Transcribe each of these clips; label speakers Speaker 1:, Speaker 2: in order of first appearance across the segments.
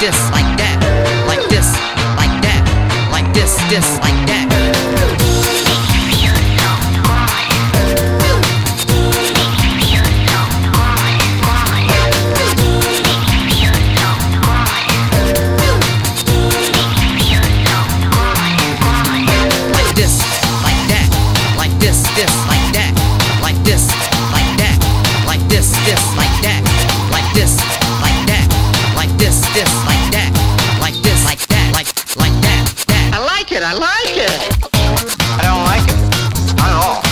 Speaker 1: this, like that, like this, like that, like this, like that.
Speaker 2: I like it. I don't like it. Not at all.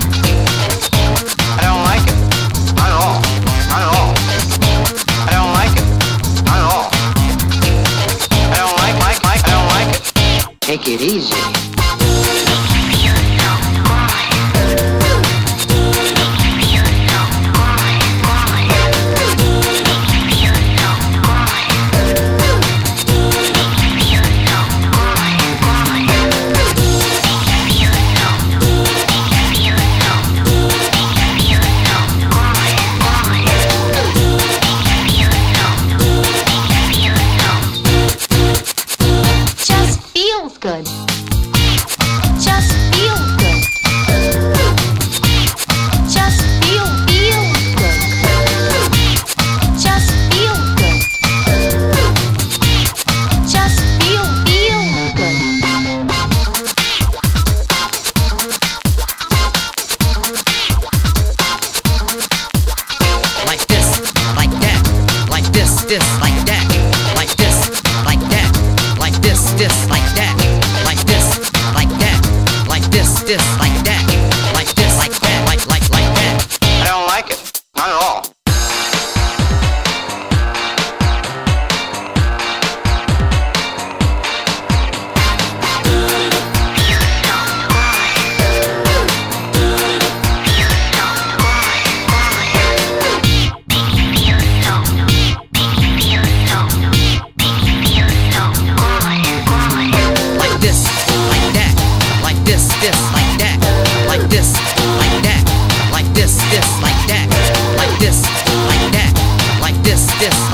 Speaker 2: I don't like it. Not at all. Not at all. I don't like it. Not at all. I don't I don't like it. Take it easy.
Speaker 3: Good. Just feel good. Just feel good. Just feel good. Just feel good.
Speaker 1: Like this, like that, like this, like that, like this, like that, like this, like that. Like this, like that, like this, like that, like this, like that, like that.
Speaker 2: I don't like it. Not at all.
Speaker 1: Like this, like that, like this, like that, like this,